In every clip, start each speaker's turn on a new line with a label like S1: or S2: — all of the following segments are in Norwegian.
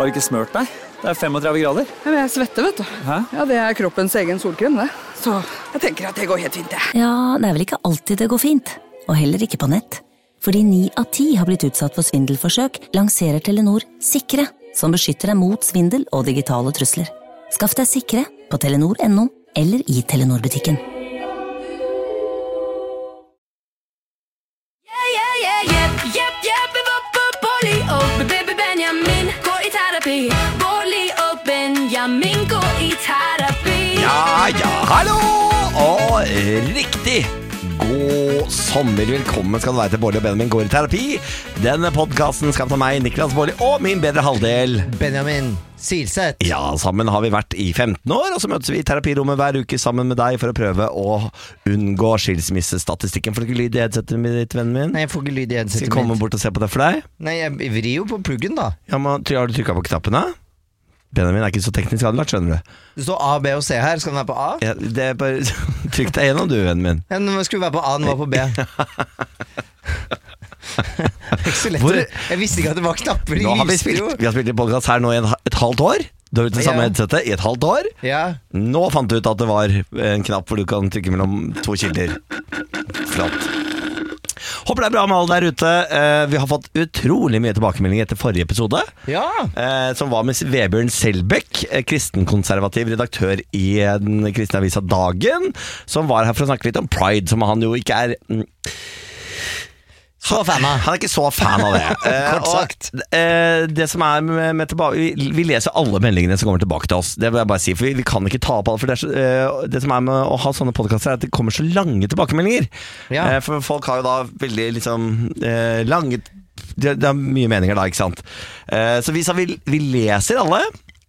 S1: du ikke smørt deg? Det 35 grader.
S2: Ja, men jeg svetter, vet du.
S1: Hæ?
S2: Ja, det kroppens egen solkrem, det. Så jeg tenker at det går helt fint, det.
S3: Ja, det vel ikke alltid det går fint. Og heller ikke på nett. Fordi 9 av 10 har blitt utsatt for svindelforsøk, lanserer Telenor Sikre, som beskytter deg mot svindel og digitale trusler. Skaff deg Sikre på telenor.no eller i Telenor-butikken.
S4: Ja, hallo! Og riktig god sommer, velkommen skal du være til Bårli og Benjamin går i terapi. Denne podcasten skal ta meg, Niklas Bårli, og min bedre halvdel
S5: Benjamin Silseth.
S4: Ja, sammen har vi vært i 15 år, og så møtes vi i terapirommet hver uke sammen med deg for å prøve å unngå skilsmissestatistikken. Får du ikke lyd i headsetet mitt, vennen min?
S5: Nei, jeg får ikke lyd i headsetet mitt.
S4: Skal jeg komme bort og se på det for deg?
S5: Nei, jeg vrir jo på pluggen da.
S4: Ja, men har du trykket på knappene? Benjamin ikke så teknisk anlagt, skjønner du.
S5: Det står A, B og C her, skal den være på A?
S4: Ja, det bare trykk deg gjennom du, vennen min.
S5: Ja, den skulle være på A, den var på B. Det ikke så lett. Jeg visste ikke at det var knapper.
S4: Nå har vi spilt i podcast her nå i et halvt år. Du har vært det samme headsetet i et halvt år.
S5: Ja.
S4: Nå fant du ut at det var en knapp hvor du kan trykke mellom 2 kilder. Flott. Håper det bra med alle der ute. Vi har fått utrolig mye tilbakemelding etter forrige episode.
S5: Ja.
S4: Som var med Vebjørn Selbekk, kristenkonservativ redaktør i den kristne avisa Dagen, som var her for å snakke litt om Pride, som han jo ikke
S5: så fan av.
S4: Han ikke så fan av det.
S5: Kort sagt.
S4: Det som med tilbake, vi leser alle meldingene som kommer tilbake til oss. Det vil jeg bare si, for vi kan ikke ta opp alle. For det som med å ha sånne podcaster er at det kommer så lange tilbakemeldinger. Ja. For folk har jo da veldig liksom lange. Det er mye meninger da, ikke sant? Så vi leser alle.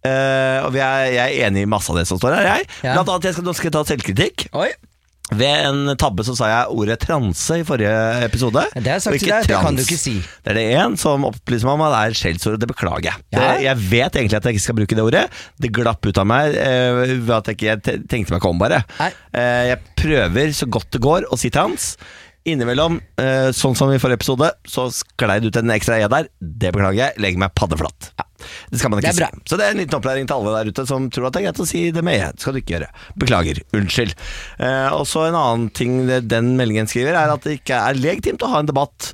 S4: Og jeg er enig i masse av det som står her. Blant annet jeg skal ta selvkritikk.
S5: Oi.
S4: Ved en tabbe så sa jeg ordet transe i forrige episode.
S5: Det har jeg sagt til deg, det kan du ikke si. Det
S4: det en som opplyser meg om at det skjellsord, og det beklager jeg. Ja. Jeg vet egentlig at jeg ikke skal bruke det ordet. Det glapp ut av meg ved at jeg tenkte meg ikke om bare. Jeg prøver så godt det går å si trans. Innimellom, sånn som i forrige episode, så sklei det ut en ekstra der. Det beklager jeg, legger meg paddeflatt. Det skal man ikke si. Så det en liten opplæring til alle der ute som tror at det greit å si det med. Det skal du ikke gjøre. Beklager, unnskyld. Og så en annen ting den meldingen skriver er at det ikke legitimt å ha en debatt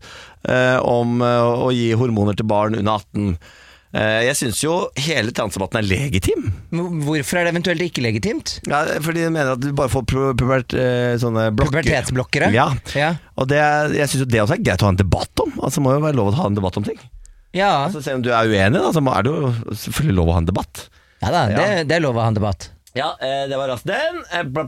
S4: om å gi hormoner til barn under 18. Jeg synes jo hele transdebatten legitim.
S5: Hvorfor det eventuelt ikke legitimt?
S4: Ja, fordi de mener at du bare får sånne blokker.
S5: Pubertetsblokkere?
S4: Ja. Og jeg synes jo det også greit å ha en debatt om. Altså må jo være lov å ha en debatt om ting.
S5: Ja.
S4: Altså, selv om du uenig da, så er det jo selvfølgelig lov å ha en debatt.
S5: Ja da, det lov å ha en debatt.
S4: Ja, det var altså den.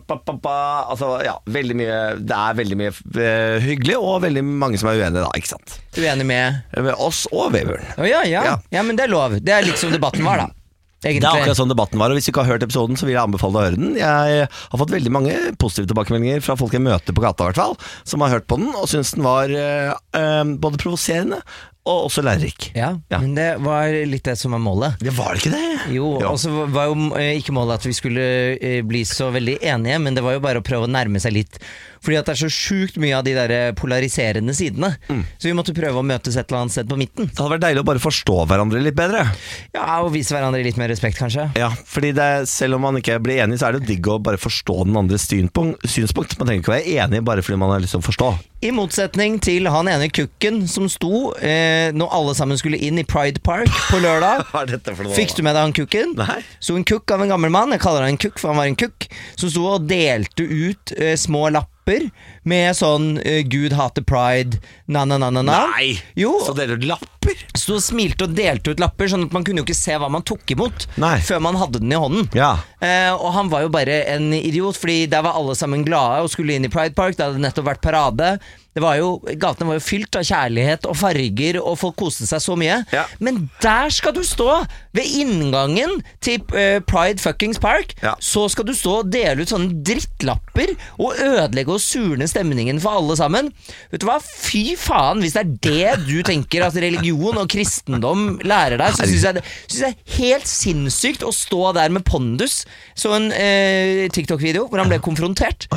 S4: Altså, ja, veldig mye. Det veldig mye hyggelig, og veldig mange som uenige da, ikke sant?
S5: Uenig med
S4: oss og Vebjørn.
S5: Ja, men det lov. Det liksom debatten var da. Egentlig.
S4: Det akkurat sånn debatten var, og hvis du ikke har hørt episoden, så vil jeg anbefale å høre den. Jeg har fått veldig mange positive tilbakemeldinger fra folk jeg møter på gata i hvert fall, som har hørt på den, og synes den var både provoserende og også lærerik.
S5: Ja, men det var litt det som var målet.
S4: Det var ikke det?
S5: Jo, og så var jo ikke målet at vi skulle bli så veldig enige, men det var jo bare å prøve å nærme seg litt, fordi at det så sjukt mye av de der polariserende sidene. Så vi måtte prøve å møtes et eller annet sted på midten. Det
S4: hadde vært deilig å bare forstå hverandre litt bedre.
S5: Ja, og vise hverandre litt mer respekt kanskje.
S4: Ja, fordi selv om man ikke blir enig, så det jo digg å bare forstå den andres synspunkt. Man trenger ikke være enig bare fordi man har lyst til å forstå.
S5: I motsetning til han ene kukken som sto når alle sammen skulle inn i Pride Park på lørdag.
S4: Hva dette for noe?
S5: Fikk du med deg han kukken?
S4: Nei.
S5: Så en kukk av en gammel mann, jeg kaller han en kukk for han var en kukk, som sto og delte ut små lapper med sånn Gud hater Pride, na-na-na-na-na.
S4: Nei,
S5: jo.
S4: Så deler du lapper?
S5: Så smilte og delte ut lapper, sånn at man kunne jo ikke se hva man tok imot.
S4: Nei.
S5: Før man hadde den i hånden.
S4: Ja.
S5: Og han var jo bare en idiot, fordi der var alle sammen glade og skulle inn i Pride Park. Det hadde nettopp vært parade. Gatene var jo fylt av kjærlighet og farger, og folk koste seg så mye.
S4: Ja.
S5: Men der skal du stå ved inngangen til Pride fuckings Park.
S4: Ja.
S5: Så skal du stå og dele ut sånne drittlapper og ødelegge og surne stemningen for alle sammen. Vet du hva? Fy faen, hvis det det du tenker at religion og kristendom lærer deg, så synes jeg det er helt sinnssykt å stå der med pondus. Så en TikTok-video hvor han ble konfrontert.
S4: Ja.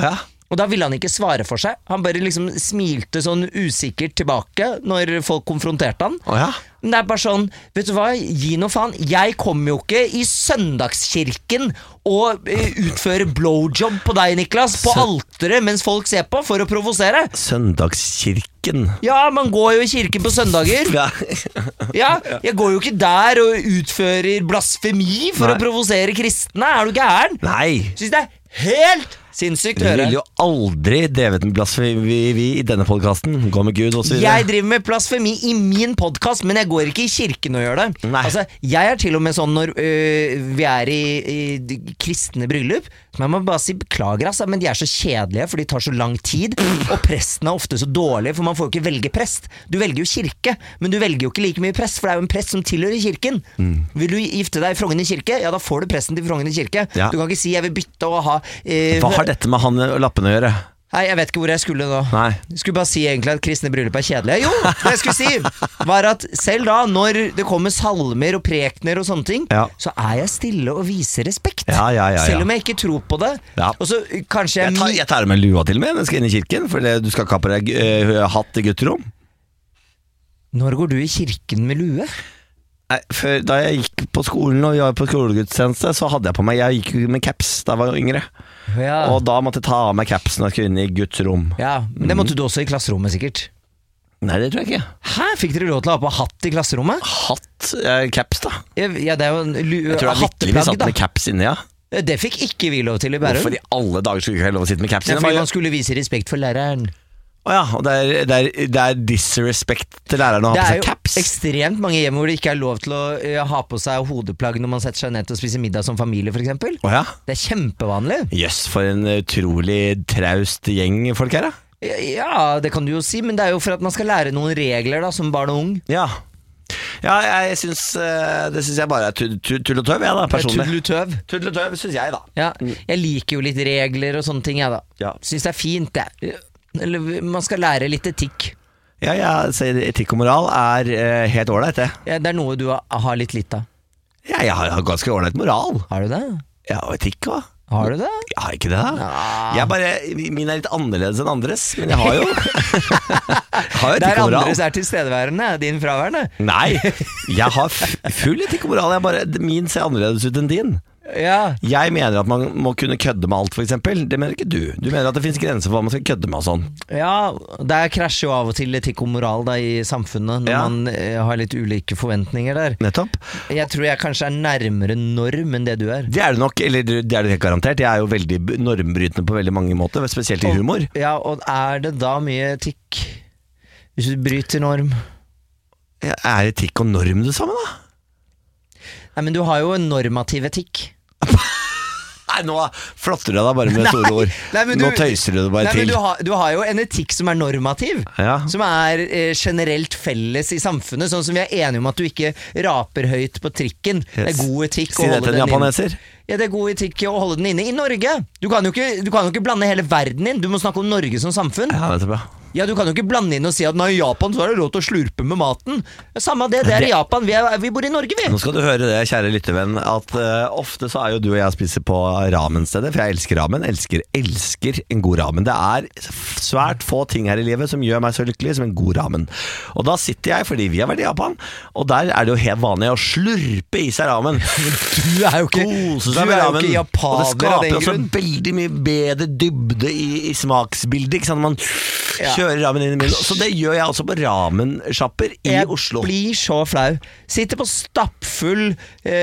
S5: Og da ville han ikke svare for seg. Han bare liksom smilte sånn usikkert tilbake når folk konfronterte han. Men det er bare sånn, vet du hva, gi noe faen. Jeg kommer jo ikke i søndagskirken og utfører blowjob på deg, Niklas, på alteret mens folk ser på, for å provosere.
S4: Søndagskirken?
S5: Ja, man går jo i kirken på søndager. Ja, jeg går jo ikke der og utfører blasfemi for å provosere kristne. Er du gæren?
S4: Nei.
S5: Synes det er helt sinnssykt å høre.
S4: Vi vil jo aldri drevet med blasfemi i denne podcasten. Gå med Gud og så videre.
S5: Jeg driver med blasfemi i min podcast, men jeg går ikke i kirken og gjør det. Altså, jeg er til og med sånn når vi er i kristne bryllup, så jeg må bare si beklager, altså, men de er så kjedelige, for de tar så lang tid, og presten er ofte så dårlig, for man får jo ikke velge prest. Du velger jo kirke, men du velger jo ikke like mye prest, for det er jo en prest som tilhører kirken. Vil du gifte deg i Frogner kirke? Ja, da får du presten til Frogner kirke. Du kan ikke si jeg vil bytte og ha
S4: Hva har dette med han og lappene å gjøre?
S5: Nei, jeg vet ikke hvor jeg skulle nå. Jeg skulle bare si egentlig at kristne bryllup er kjedelige. Jo, det jeg skulle si var at selv da, når det kommer salmer og prekner og sånne ting, så er jeg stille og viser respekt. Selv om jeg ikke tror på det. Og så kanskje
S4: jeg tar med lua til meg når jeg skal inn i kirken, for du skal ikke ha på deg hatt i gutterom.
S5: Når går du i kirken med lue?
S4: Før, da jeg gikk på skolen og jeg var på skolegudstjeneste, så hadde jeg på meg, jeg gikk med caps da jeg var yngre. Og da måtte jeg ta av meg capsen når jeg skulle inn i Guds rom.
S5: Men det måtte du også i klasserommet sikkert.
S4: Nei, det tror jeg ikke.
S5: Hæ? Fikk dere lov til å ha på hatt i klasserommet?
S4: Hatt? Caps da.
S5: Ja, det er jo
S4: jeg tror det er vitterlig vi satt med caps inne,
S5: Det fikk ikke vi lov til i Bærum.
S4: Hvorfor i alle dager skulle vi ikke ha lov å sitte med caps inne?
S5: Fordi man skulle vise respekt for læreren.
S4: Og det er disrespect til læreren å ha på seg caps.
S5: Det er jo ekstremt mange hjem hvor det ikke er lov til å ha på seg hodeplagg når man setter seg ned til å spise middag som familie, for eksempel. Det er kjempevanlig.
S4: Jøss, for en utrolig traust gjeng folk her da.
S5: Ja, det kan du jo si, men det er jo for at man skal lære noen regler da, som barn og ung.
S4: Ja, jeg synes det synes jeg bare er tull og tøv, jeg da, personlig. Tull og tøv synes jeg da.
S5: Jeg liker jo litt regler og sånne ting, jeg da. Synes det er fint, det. Eller man skal lære litt etikk.
S4: Så etikk og moral er helt ordentlig, det.
S5: Det er noe du har litt av.
S4: Jeg har ganske ordentlig moral.
S5: Har du det?
S4: Ja, og etikk også.
S5: Har du det?
S4: Jeg har ikke det da. Min er litt annerledes enn andres, men jeg har jo har
S5: der andres er tilstedeværende, din fraværende.
S4: Nei, jeg har full etikk og moral. Min ser annerledes ut enn din. Jeg mener at man må kunne kødde med alt, for eksempel. Det mener ikke du. Du mener at det finnes grenser for hva man skal kødde med og sånn.
S5: Ja, der krasjer jo av og til etikk og moral da, i samfunnet, når man har litt ulike forventninger der.
S4: Nettopp.
S5: Jeg tror jeg kanskje er nærmere norm enn det du er.
S4: Det er det nok, eller det er det helt garantert. Jeg er jo veldig normbrytende på veldig mange måter, spesielt i humor.
S5: Og er det da mye etikk hvis du bryter norm?
S4: Er etikk og norm det samme da?
S5: Nei, men du har jo en normativ etikk.
S4: Nei, nå flotter du deg bare med store ord. Nå tøyser du det bare til.
S5: Du har jo en etikk som er normativ, som er generelt felles i samfunnet. Sånn som vi er enige om at du ikke raper høyt på trikken. Det er god etikk å holde den inne. Si det til en japaneser. Ja, det er god etikk å holde den inne i Norge. Du kan jo ikke blande hele verden inn. Du må snakke om Norge som samfunn. Ja, du kan jo ikke blande inn og si at i Japan så er det lov til å slurpe med maten. Samme det er i Japan, vi bor i Norge, vi.
S4: Nå skal du høre det, kjære lyttevenn, at ofte så er jo du og jeg spiser på ramenstedet, for jeg elsker ramen, elsker en god ramen. Det er svært få ting her i livet som gjør meg så lykkelig som en god ramen. Og da sitter jeg, fordi vi har vært i Japan, og der er det jo helt vanlig å slurpe i seg ramen.
S5: Du er jo ikke japaner.
S4: Og det skaper også veldig mye bedre dybde i smaksbildet, ikke sant? Man kjører ramen inn i munnen. Så det gjør jeg også på ramensjapper i Oslo.
S5: Jeg blir så flau. Sitter på stappfull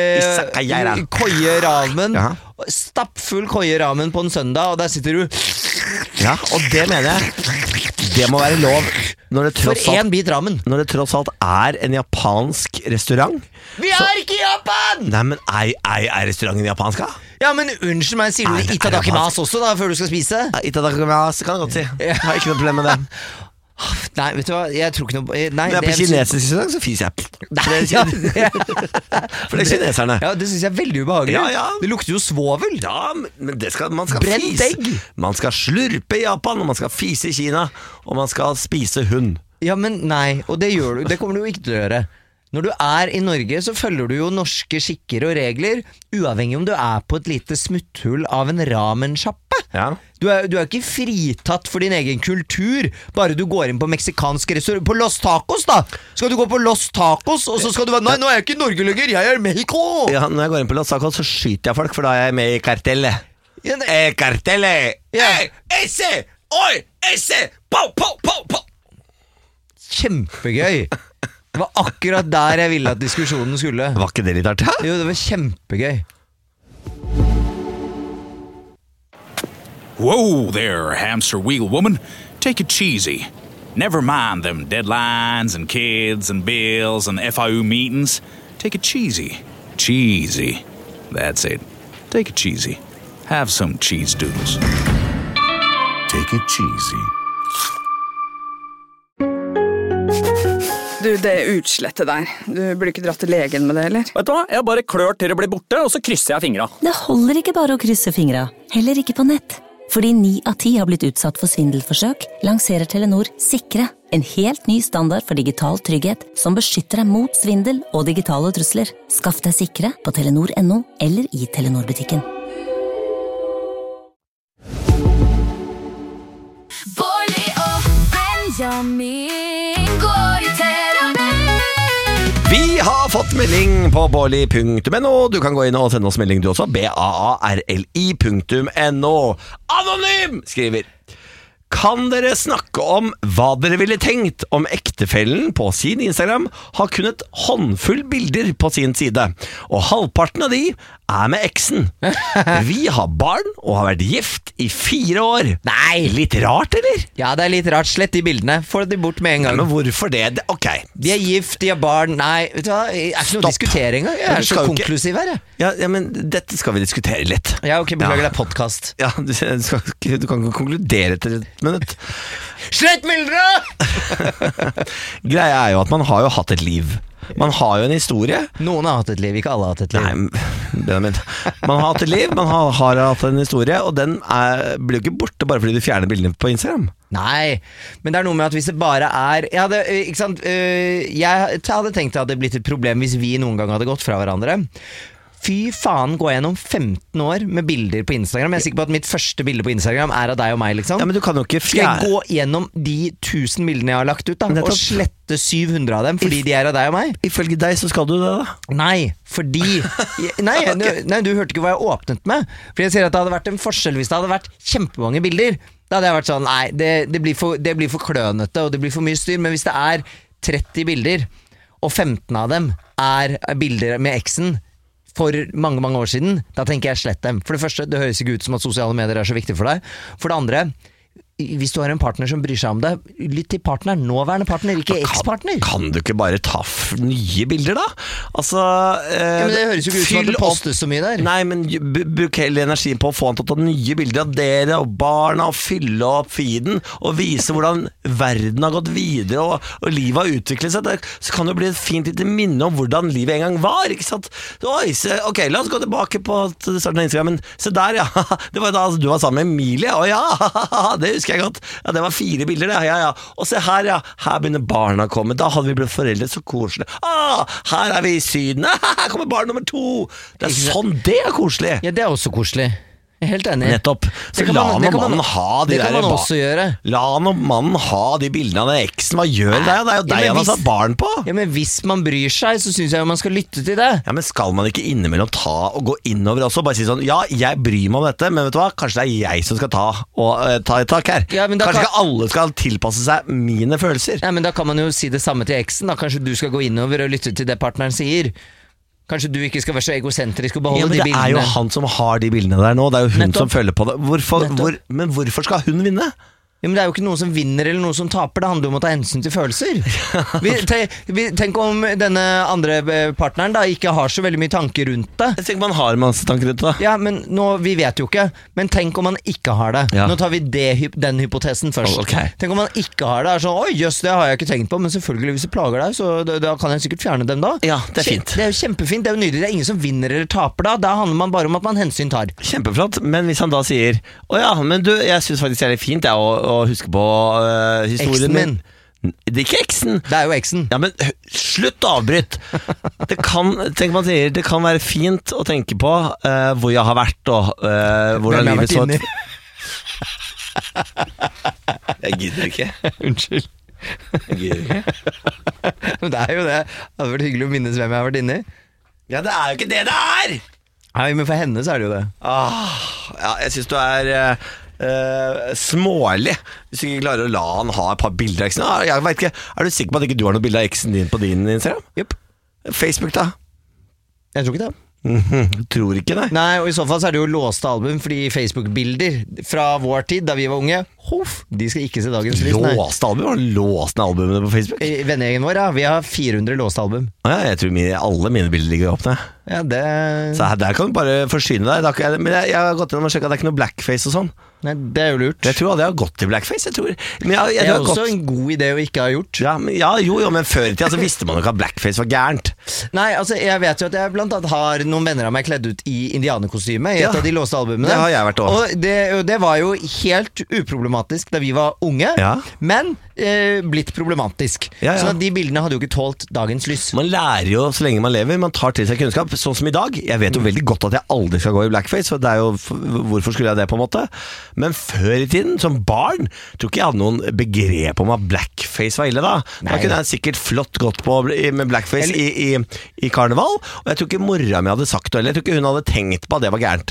S5: koie ramen. Stappfull koie ramen på en søndag, og der sitter du.
S4: Ja, og det mener jeg det må være lov
S5: for en bit ramen.
S4: Når det tross alt er en japansk restaurant.
S5: Vi er ikke i Japan!
S4: Nei, men er restauranten japansk da?
S5: Ja, men unnskyld meg, sier du itadakimasu også da, før du skal spise?
S4: Itadakimasu kan jeg godt si. Jeg har ikke noe problem med det.
S5: Nei, vet du hva, jeg tror ikke noe
S4: Når jeg er på kinesisk restaurant, så fiser jeg. For det er kineserne.
S5: Ja, det synes jeg er veldig ubehagelig. Det lukter jo svovel.
S4: Ja, men man skal
S5: brent
S4: fise.
S5: Egg.
S4: Man skal slurpe i Japan, og man skal fise i Kina, og man skal spise hund.
S5: Ja, men nei, og det gjør du. Det kommer du jo ikke til å gjøre. Når du er i Norge, så følger du jo norske skikker og regler, uavhengig om du er på et lite smutthull av en ramensjappe.
S4: Ja.
S5: Du er ikke fritatt for din egen kultur. Bare du går inn på meksikansk restaurant. På Los Tacos, da! Skal du gå på Los Tacos, og så skal du være nei, nå er jeg ikke i Norge lenger, jeg er Mexico!
S4: Ja, når jeg går inn på Los Tacos, så skyter jeg folk, for da er jeg med i kartellet.
S5: Ja,
S4: Kartellet!
S5: Ja.
S4: Esse! Oi! Esse! Pow, pow, pow, pow!
S5: Kjempegøy. Det var akkurat der jeg ville at diskusjonen skulle.
S4: Var ikke det litt artig?
S5: Jo, det var kjempegøy.
S6: Whoa there, hamster wheel woman. Take it cheesy. Never mind them deadlines and kids and bills and FIU meetings. Take it cheesy. Cheesy. That's it. Take it cheesy. Have some cheese doodles. Take it cheesy.
S2: Du, det utslettet der. Du burde ikke dratt til legen med det, eller?
S1: Vet du hva? Jeg bare klør til det blir borte, og så krysser jeg fingra.
S3: Det holder ikke bare å krysse fingra, heller ikke på nett. Fordi 9 av 10 har blitt utsatt for svindelforsøk, lanserer Telenor Sikre, en helt ny standard for digital trygghet som beskytter deg mot svindel og digitale trusler. Skaff deg Sikre på telenor.no eller i Telenor-butikken.
S7: Bårli og Benjamin går i terapi.
S4: Vi har fått melding på bårli.no. Du kan gå inn og sende oss melding du også. BAARLI.no. Anonym skriver: Kan dere snakke om hva dere ville tenkt om ektefellen på sin Instagram har kun et håndfull bilder på sin side, og halvparten av de er med eksen? Vi har barn og har vært gift i 4 år.
S5: Nei!
S4: Litt rart, eller?
S5: Ja, det er litt rart. Slett de bildene. Få de bort med en gang.
S4: Men hvorfor det? Ok.
S5: De er gift, de har barn. Nei, vet du hva? Det er ikke noe å diskutere engang. Jeg
S4: Men
S5: er
S4: du
S5: så
S4: skal jo ikke-
S5: konklusiv her, jeg.
S4: Ja, men dette skal vi diskutere litt.
S5: Ja, ok, beklager,
S4: Ja.
S5: det er podcast.
S4: Ja, du kan ikke konkludere til et minutt.
S5: Slett bildene!
S4: Greia er jo at man har jo hatt et liv. Man har jo en historie.
S5: Noen har hatt et liv, ikke alle har hatt et liv.
S4: Nei, Benjamin. Man har hatt et liv, man har hatt en historie, og den blir jo ikke borte bare fordi du fjerner bildene på Instagram.
S5: Nei, men det er noe med at hvis det bare er ikke sant, jeg hadde tenkt at det hadde blitt et problem hvis vi noen gang hadde gått fra hverandre. Fy faen, gå gjennom 15 år med bilder på Instagram. Jeg er sikker på at mitt første bilde på Instagram er av deg og meg, liksom.
S4: Ja, men du kan jo ikke
S5: Skal jeg gå gjennom de 1000 bildene jeg har lagt ut da, og slette 700 av dem fordi de er av deg og meg?
S4: Ifølge deg så skal du det, da.
S5: Nei, fordi Nei, du hørte ikke hva jeg åpnet med. For jeg sier at det hadde vært en forskjell hvis det hadde vært kjempemange bilder. Da hadde jeg vært sånn, nei, det blir for klønete, og det blir for mye styr. Men hvis det er 30 bilder, og 15 av dem er bilder med eksen for mange, mange år siden, da tenker jeg slett dem. For det første, det høres ikke ut som at sosiale medier er så viktig for deg. For det andre, hvis du har en partner som bryr seg om det, lytt til partneren, nåværende partner, ikke ekspartner.
S4: Kan du ikke bare ta nye bilder, da? Altså
S5: Men det høres jo ikke ut som at det postes så mye der.
S4: Nei, men bruk hele energien på å få han til å ta nye bilder av dere og barna, og fylle opp feeden og vise hvordan verden har gått videre og livet har utviklet seg. Så kan det bli et fint lite minne om hvordan livet en gang var, ikke sant? Oi, ok, la oss gå tilbake på starten av Instagram, men se der, ja. Det var da du var sammen med Emilie. Å ja, det husker jeg godt. Ja, det var 4 bilder, det. Ja. Og se her, ja. Her begynner barna å komme. Da hadde vi blitt foreldre, så koselig. Her er vi i Syden. Her kommer barn nummer 2. Det er sånn, det er koselig.
S5: Ja, det er også koselig. Jeg er helt enig.
S4: Nettopp. Så la mannen ha de
S5: det kan
S4: der
S5: man også gjøre.
S4: La mannen ha de bildene av den eksen. Hva gjør det? Det er jo deg han har satt barn på.
S5: Ja, men hvis man bryr seg, så synes jeg jo man skal lytte til det.
S4: Ja, men skal man ikke innimellom ta og gå innover også? Bare si sånn, ja, jeg bryr meg om dette, men vet du hva? Kanskje det er jeg som skal ta et tak her.
S5: Ja, men
S4: Kanskje ikke alle skal tilpasse seg mine følelser.
S5: Ja, men da kan man jo si det samme til eksen. Da kanskje du skal gå innover og lytte til det partneren sier. Kanskje du ikke skal være så egosentrisk og beholde de bildene.
S4: Men det er jo han som har de bildene der nå. Det er jo hun
S5: Nettopp.
S4: som følger på det. Men hvorfor skal hun vinne?
S5: Ja, men det er jo ikke noen som vinner eller noen som taper. Det handler jo om å ta hensyn til følelser. Tenk om denne andre partneren da ikke har så veldig mye tanker rundt det.
S4: Jeg tenker man har masse tanker rundt det.
S5: Ja, men vi vet jo ikke. Men tenk om man ikke har det.
S4: Ja.
S5: Nå tar vi den hypotesen først.
S4: Okay.
S5: Tenk om man ikke har det. Sånn, oi, jøss, det har jeg ikke tenkt på. Men selvfølgelig, hvis det plager deg, så da kan jeg sikkert fjerne dem da.
S4: Ja, det er fint.
S5: Det er jo kjempefint, det er jo nydelig. Det er ingen som vinner eller taper da. Da handler man bare om at man hensyn tar.
S4: Kjempeflott, men hvis han da sier å ja, men du, jeg synes faktisk det er litt fint å huske på historien
S5: min.
S4: Det er ikke eksen.
S5: Det er jo eksen.
S4: Ja, men slutt å avbryte. Det kan være fint å tenke på hvor jeg har vært og hvordan livet så ut Jeg gidder ikke.
S5: Unnskyld.
S4: Jeg gidder ikke.
S5: Men det er jo det. Det hadde vært hyggelig å minnes hvem jeg har vært inni.
S4: Ja, det er jo ikke det det er!
S5: Nei, men for henne så er det jo det.
S4: Ja, jeg synes du er smålig hvis du ikke klarer å la han ha et par bilder av eksen. Jeg vet ikke, er du sikker på at ikke du har noe bilde av eksen din på din Instagram?
S5: Jupp.
S4: Facebook da?
S5: Jeg tror ikke det.
S4: Tror ikke det.
S5: Nei, og i så fall så er det jo låste album, fordi Facebook-bilder fra vår tid, da vi var unge, de skal ikke se dagens lys.
S4: Låste album? Har du låst albumene på Facebook?
S5: I vennegjengen vår, ja, vi har 400 låste album.
S4: Ja, jeg tror alle mine bilder ligger åpne.
S5: Ja, det...
S4: Så der kan du bare forsyne deg. Men jeg har gått inn og sjekket at det er ikke noe blackface og sånn.
S5: Nei, det er jo lurt.
S4: Jeg tror aldri jeg har gått til blackface, jeg tror. Men
S5: det er også en god idé å ikke ha gjort.
S4: Men før i tiden så visste man jo ikke at blackface var gærent.
S5: Nei, altså jeg vet jo at jeg blant annet har noen venner av meg kledd ut i indianerkostyme i et av de låste albumene.
S4: Det har jeg vært også.
S5: Og det var jo helt uproblematisk da vi var unge, men blitt problematisk. Så de bildene hadde jo ikke tålt dagens lys.
S4: Man lærer jo så lenge man lever, man tar til seg kunnskap. Sånn som i dag, jeg vet jo veldig godt at jeg aldri skal gå i blackface, for det er jo, hvorfor skulle jeg det på en måte? Men før i tiden, som barn, tror ikke jeg hadde noen begrep om at blackface var ille da. Da kunne jeg sikkert flott gått på med blackface i karneval, og jeg tror ikke mora mi hadde sagt det, eller jeg tror ikke hun hadde tenkt på at det var gærent.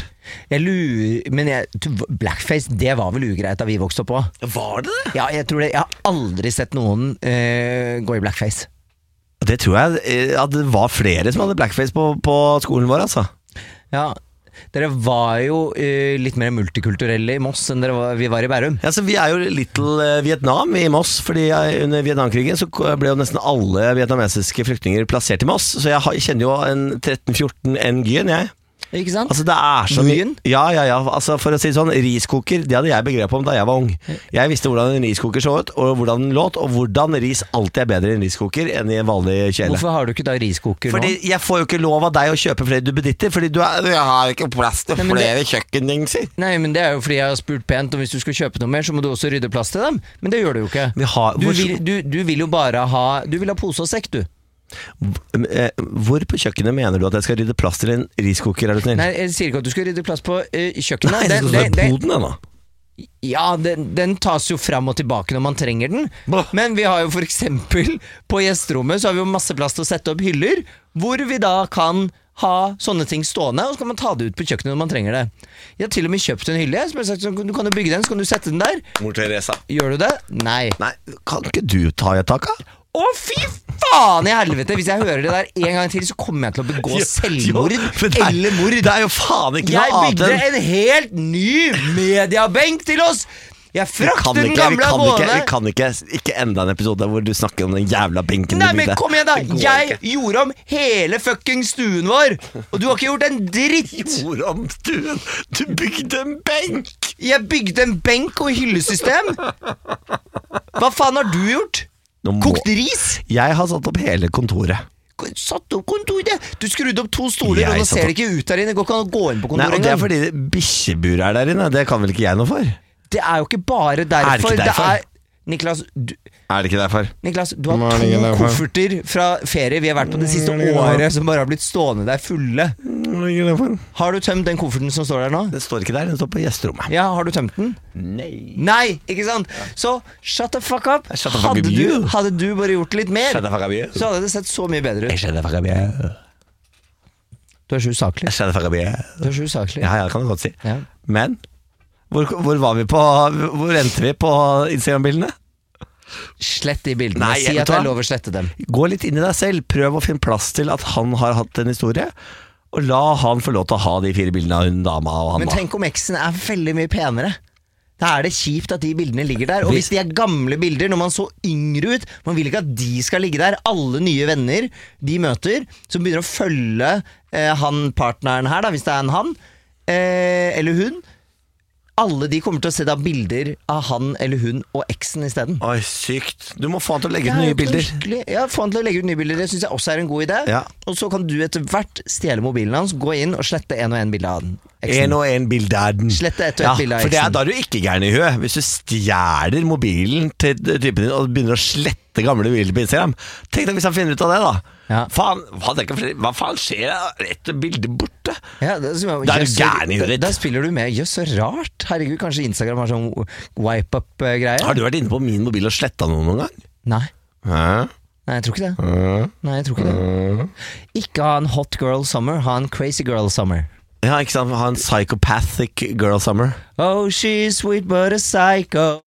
S5: Men blackface, det var vel ugreit da vi vokste opp på.
S4: Var det det?
S5: Ja, jeg tror det. Jeg har aldri sett noen gå i blackface.
S4: Det tror jeg at det var flere som hadde blackface på skolen vår, altså.
S5: Ja, dere var jo litt mer multikulturelle i Moss enn vi var i Bærum.
S4: Ja, så vi er jo Little Vietnam i Moss, fordi under Vietnamkrigen så ble jo nesten alle vietnamesiske flyktninger plassert i Moss, så jeg kjenner jo en 13-14 Nguyen, jeg.
S5: Ikke sant?
S4: Altså det er så mye. Ja, altså for å si det sånn, riskoker, det hadde jeg begrep om da jeg var ung. Jeg visste hvordan en riskoker så ut, og hvordan den låt, og hvordan ris alltid er bedre i en riskoker enn i en vanlig kjele.
S5: Hvorfor har du ikke da riskoker nå?
S4: Fordi jeg får jo ikke lov av deg å kjøpe flere duppeditter, fordi jeg har ikke plass til flere kjøkkendingser.
S5: Nei, men det er jo fordi jeg har spurt pent, og hvis du skal kjøpe noe mer, så må du også rydde plass til dem. Men det gjør du jo ikke. Du vil jo bare ha, du vil ha pose og sekk, du.
S4: Hvor på kjøkkenet mener du at jeg skal rydde plass til en riskoker? Er du snill?
S5: Nei, jeg sier ikke at du skal rydde plass på kjøkkenet.
S4: Nei, det er poden da.
S5: Ja, den tas jo fram og tilbake når man trenger den. Men vi har jo for eksempel på gjesterommet så har vi jo masse plass til å sette opp hyller, hvor vi da kan ha sånne ting stående, og så kan man ta det ut på kjøkkenet når man trenger det. Jeg har til og med kjøpt en hylle, som jeg har sagt, så du kan jo bygge den, så kan du sette den der.
S4: Mor Teresa.
S5: Gjør du det? Nei.
S4: Kan ikke du ta i et tak, da?
S5: Å, fy faen i helvete! Hvis jeg hører det der en gang til, så kommer jeg til å begå selvmord eller mord.
S4: Det er jo faen ikke noe
S5: Jeg
S4: annet.
S5: bygde en helt ny mediabenk til oss! Jeg frakter den gamle gående.
S4: Vi kan ikke enda en episode hvor du snakker om den jævla benken.
S5: Nei, men kom igjen da! Jeg gjorde om hele fucking stuen vår, og du har ikke gjort en dritt.
S4: Gjorde om stuen? Du bygde en benk!
S5: Jeg bygde en benk og hyllesystem. Hva faen har du gjort? Kokt ris?
S4: Jeg har satt opp hele kontoret.
S5: Satt opp kontoret? Du skrudde opp 2 stoler, og nå ser det ikke ut der inne. Det går ikke an å gå inn på kontoret.
S4: Nei, og det er fordi bikkjebur er der inne. Det kan vel ikke jeg noe for?
S5: Det er jo ikke bare derfor.
S4: Er det ikke derfor?
S5: Niklas,
S4: er det ikke derfor?
S5: Niklas, du har 2 kofferter fra ferie vi har vært på det siste året som bare har blitt stående der fulle. Har du tømt den kofferten som står der nå?
S4: Det står ikke der, den står på gjesterommet.
S5: Ja, har du tømt den? Nei, ikke sant? Så shut the fuck up. Hadde du bare gjort litt mer, så hadde det sett så mye bedre ut. Du er så usaklig. Ja, det kan du godt si. Men hvor var vi på? Hvor endte vi på Instagram-bildene? Slett de bildene. Si at det er lov å slette dem.
S4: Gå litt inn i deg selv. Prøv å finne plass til at han har hatt en historie, og la han få lov til å ha de 4 bildene av hun dama og han.
S5: Men tenk om eksen er veldig mye penere. Da er det kjipt at de bildene ligger der. Og hvis de er gamle bilder, når man så yngre ut, man vil ikke at de skal ligge der. Alle nye venner de møter, som begynner å følge han partneren her da, hvis det er en han eller hun, alle de kommer til å se da bilder av han eller hun og eksen i stedet.
S4: Oi, sykt. Du må få han til å legge ut nye bilder.
S5: Ja, få han til å legge ut nye bilder. Det synes jeg også er en god idé. Og så kan du etter hvert stjele mobilen hans, gå inn og slette en og en bilde av den.
S4: En og en bilde er den.
S5: Slett ett og ett bilde av
S4: for det
S5: eksen.
S4: da er du ikke gæren i huet. Hvis du stjeler mobilen til typen din og begynner å slette gamle bilder på Instagram. Tenk deg hvis han finner ut av det da.
S5: Ja.
S4: Faen, hva faen skjer? Et bilde borte.
S5: Ja, det
S4: Da er du gæren i huet ditt.
S5: Da spiller du med. Jøss, så rart. Herregud, kanskje Instagram har sånn wipe-up-greie?
S4: Har du vært inne på min mobil og sletta noen gang?
S5: Nei.
S4: Hæ?
S5: Nei, jeg tror ikke det. Nei, jeg tror ikke det. Ikke ha en hot girl summer, ha en crazy girl summer.
S4: Ja, ikke sant? Ha en psychopathic girl summer.
S5: Oh, she's sweet but a psycho.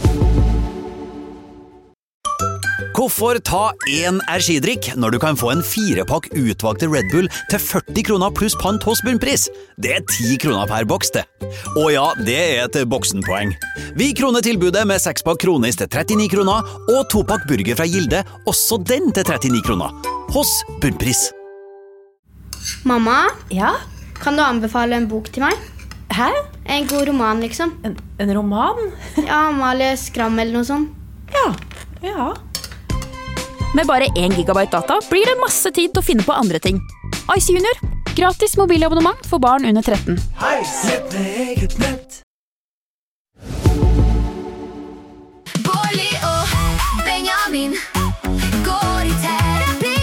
S8: Hvorfor ta én energidrikk når du kan få en 4-pakk utvalgte Red Bull til 40 kroner pluss pant hos Bunnpris? Det er 10 kroner per boks, det. Og ja, det er et boksenpoeng. Vi kroner tilbudet med 6-pakk Kronis til 39 kroner og 2-pakk burger fra Gilde, også den til 39 kroner. Hos Bunnpris.
S9: Mamma,
S10: Ja?
S9: kan du anbefale en bok til meg?
S10: Hæ?
S9: En god roman, liksom.
S10: En roman?
S9: Ja, Amalie Skram eller noe sånt.
S10: Ja.
S11: Med bare 1 gigabyte data blir det masse tid til å finne på andre ting. Ice Junior. Gratis mobilabonnement for barn under 13.
S7: Bårli og Benjamin går i terapi.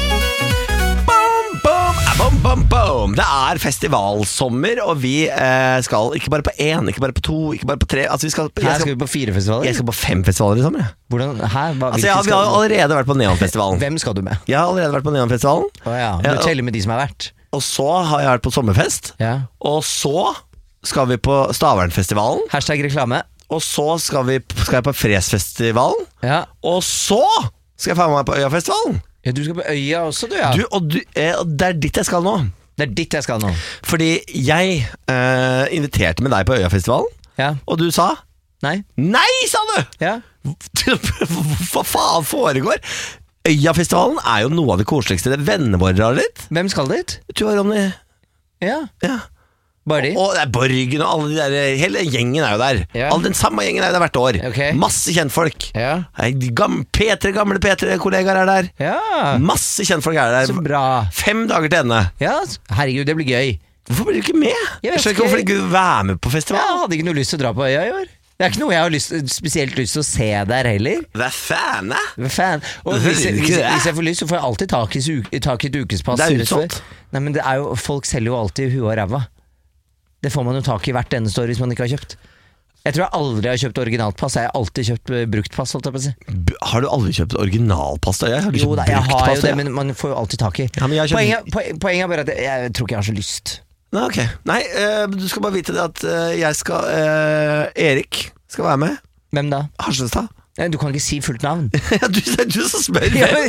S4: Boom, boom, boom. Det er festivalsommer, og vi skal ikke bare på 1, ikke bare på 2, ikke bare på 3. Altså,
S5: Her skal vi på 4 festivaler.
S4: Jeg skal på 5 festivaler i sommer. Jeg.
S5: Hvordan, her, hva,
S4: Altså, vi har allerede vært på Neonfestivalen.
S5: Hvem skal du med?
S4: Jeg har allerede vært på Neonfestivalen.
S5: Du teller med de som er verdt.
S4: Og så har jeg vært på sommerfest. Og så skal vi på Stavernfestivalen.
S5: Hashtag reklame.
S4: Og så skal jeg på Fresfestivalen. Og så skal jeg få med meg på Øyafestivalen.
S5: Ja, du skal på Øya også, du, ja.
S4: Og det er dit jeg skal nå.
S5: Det er dit jeg skal nå.
S4: Fordi jeg inviterte med deg på Øyafestivalen, og du sa
S5: nei.
S4: Nei, sa du!
S5: Ja.
S4: Hva faen foregår? Øyafestivalen er jo noe av det koseligste. Vennene våre drar dit.
S5: Hvem skal dit?
S4: Du og Ronny.
S5: Ja. Bare de?
S4: Og det er Borgen og alle de der. Hele gjengen er jo der. All den samme gjengen er jo der hvert år. Masse kjentfolk. Gamle P3-kollegaer er der. Masse kjentfolk er der.
S5: Så bra.
S4: 5 dager til ende.
S5: Ja, herregud, det blir gøy.
S4: Hvorfor blir du ikke med? Jeg skjønner ikke hvorfor du ikke være med på festival.
S5: Jeg hadde ikke noe lyst til å dra på Øya i år. Det er ikke noe jeg har spesielt lyst til å se der heller.
S4: Hva faen, da?
S5: Og hvis jeg får lyst, så får jeg alltid tak i et ukespass.
S4: Det er utsolgt.
S5: Nei, men det er jo, folk selger jo alltid huet og ræva. Det får man jo tak i hvert eneste år hvis man ikke har kjøpt. Jeg tror jeg aldri har kjøpt originaltpass. Jeg har alltid kjøpt bruktpass, holdt jeg på å si.
S4: Har du aldri kjøpt originalpass? Jeg har
S5: jo, jeg har jo det, men man får jo alltid tak i. Poenget er bare at jeg tror ikke jeg har så lyst.
S4: Nei, ok. Nei, du skal bare vite det at jeg skal Erik skal være med.
S5: Hvem da?
S4: Harsenstad.
S5: Du kan ikke si fullt navn.
S4: Du som spør.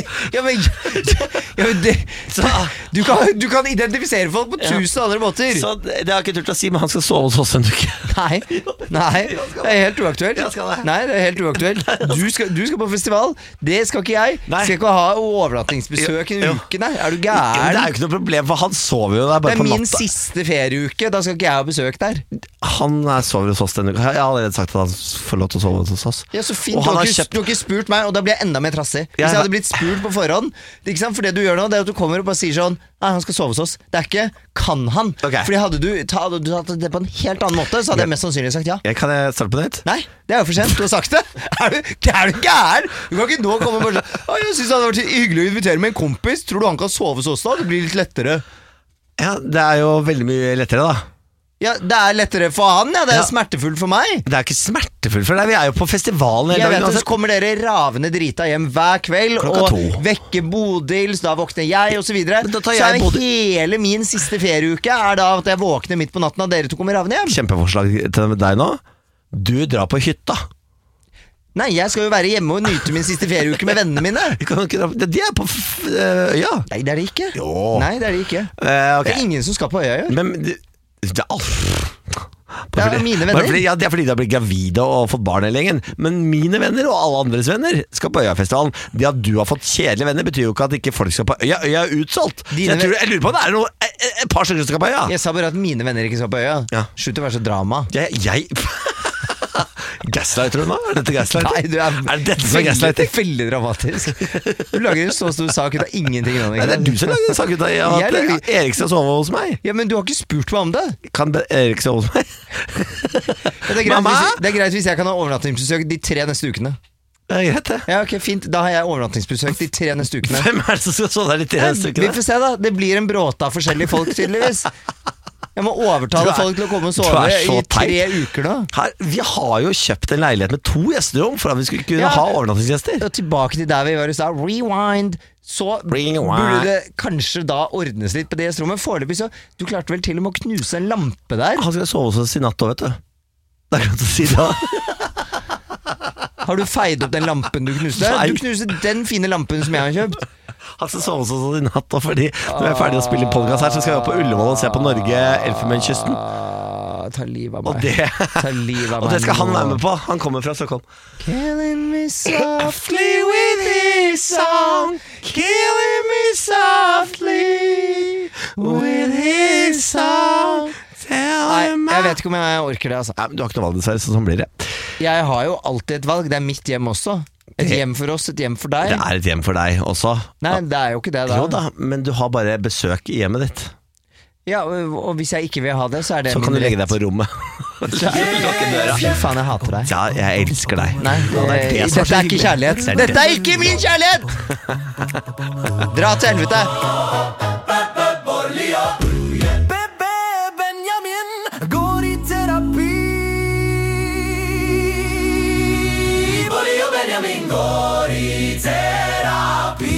S5: Du kan identifisere folk på 1000 andre måter.
S4: Så det har jeg ikke turt å si, men han skal sove hos oss en uke.
S5: Nei, det er helt uaktuelt. Nei, det er helt uaktuelt. Du skal på festival. Det skal ikke jeg. Skal ikke ha overnattingsbesøk en uke. Nei, er du gæren?
S4: Det er jo ikke noe problem, for han sover jo der bare på natta.
S5: Det er min siste ferieuke. Da skal ikke jeg ha besøk der.
S4: Han sover hos oss denne uka. Jeg har allerede sagt at han får lov til å sove hos oss.
S5: Ja, så fint. Du har ikke spurt meg, og da blir jeg enda mer trassig. Hvis jeg hadde blitt spurt på forhånd. Ikke sant? For det du gjør nå, det er at du kommer og bare sier sånn: nei, han skal sove hos oss. Det er ikke kan han. Fordi hadde du tatt det på en helt annen måte, så hadde jeg mest sannsynlig sagt ja.
S4: Kan jeg starte på nytt?
S5: Nei, det er jo for sent. Du har sagt det. Er du gæren? Du kan ikke nå komme og bare sånn: jeg synes det hadde vært hyggelig å invitere med en kompis. Tror du han kan sove hos oss da? Det blir litt lettere.
S4: Ja, det er jo veldig mye lettere da.
S5: Ja, det er lettere for han, ja. Det er smertefullt for meg.
S4: Det er ikke smertefullt for deg. Vi er jo på festivalen.
S5: Jeg vet, så kommer dere ravende drita hjem hver kveld og vekker Bodil, så da våkner jeg og så videre. Så er hele min siste ferieuke er da at jeg våkner midt på natten og dere to kommer ravende hjem.
S4: Kjempeforslag til deg nå. Du drar på hytta.
S5: Nei, jeg skal jo være hjemme og nyte min siste ferieuke med vennene mine.
S4: De er på øya.
S5: Nei, det er de ikke.
S4: Jo.
S5: Nei, det er de ikke. Det er ingen som skal på øya.
S4: Men det er alt.
S5: Det er mine venner.
S4: Det er fordi de har blitt gravide og fått barn hele gjengen. Men mine venner og alle andres venner skal på Øyafestivalen. Det at du har fått kjedelige venner betyr jo ikke at ikke folk skal på Øya. Øya er utsolgt. Jeg lurer på om det er et par stykker som skal på Øya.
S5: Jeg sa bare at mine venner ikke skal på Øya. Slutt å være så drama.
S4: Gaslighter du nå? Er dette gaslighter?
S5: Nei,
S4: er dette som er gaslighting?
S5: Veldig dramatisk. Du lager en så stor sak ut av ingenting.
S4: Nei, det er du som lager en sak ut av at Erik skal sove hos meg.
S5: Ja, men du har ikke spurt meg om det.
S4: Kan Erik sove hos meg?
S5: Det er greit hvis jeg kan ha overnattingsbesøk de 3 neste ukene.
S4: Det er greit det.
S5: Ja, ok, fint. Da har jeg overnattingsbesøk de 3 neste ukene.
S4: Hvem er det som skal sove der de 3 neste ukene?
S5: Vi får se da, det blir en bråte av forskjellige folk tydeligvis. Jeg må overtale folk til å komme og sove i 3 uker da.
S4: Vi har jo kjøpt en leilighet med 2 gjesterom for at vi skulle kunne ha overnattingsgjester.
S5: Og tilbake til der vi var i stad. Rewind. Så burde det kanskje da ordnes litt på det gjesterommet. Foreløpig så, du klarte vel til og med å knuse en lampe der.
S4: Han skal sove hos oss i natt også, vet du. Det er godt å si det.
S5: Har du feid opp den lampen du knuste? Du knuste den fine lampen som jeg har kjøpt.
S4: Han skal sove hos oss i natt, og fordi når vi er ferdig å spille podcast her, så skal vi på Ullevål og se på Norge, Elfenbenskysten.
S5: Ta livet av meg.
S4: Og det skal han være med på. Han kommer fra Stockholm.
S5: Killing me softly with his song. Killing me softly with his song. Nei, jeg vet ikke om jeg orker det altså.
S4: Nei, men du har ikke noe valg dessverre, så sånn blir det.
S5: Jeg har jo alltid et valg. Det er mitt hjem også. Et hjem for oss, et hjem for deg.
S4: Det er et hjem for deg også.
S5: Nei, det er jo ikke det da.
S4: Jo da, men du har bare besøk i hjemmet ditt.
S5: Ja, og hvis jeg ikke vil ha det, så er det
S4: så kan du legge deg på rommet.
S5: Fy faen, jeg hater deg.
S4: Ja, jeg elsker deg.
S5: Nei, dette er ikke kjærlighet. Dette er ikke min kjærlighet! Dra til helvete.
S7: Benjamin går i terapi.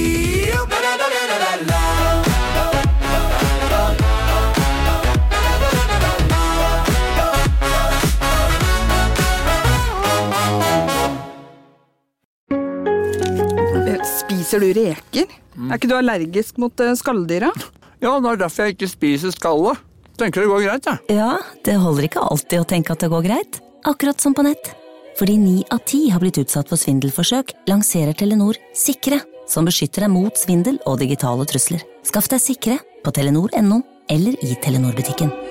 S2: Spiser du reker? Er ikke du allergisk mot skalldyra?
S1: Ja, det er derfor jeg ikke spiser skallet. Tenker det går greit, jeg.
S3: Ja, det holder ikke alltid å tenke at det går greit. Akkurat som på nett. Fordi 9 av 10 har blitt utsatt for svindelforsøk, lanserer Telenor Sikre, som beskytter deg mot svindel og digitale trusler. Skaff deg Sikre på Telenor.no eller i Telenor-butikken.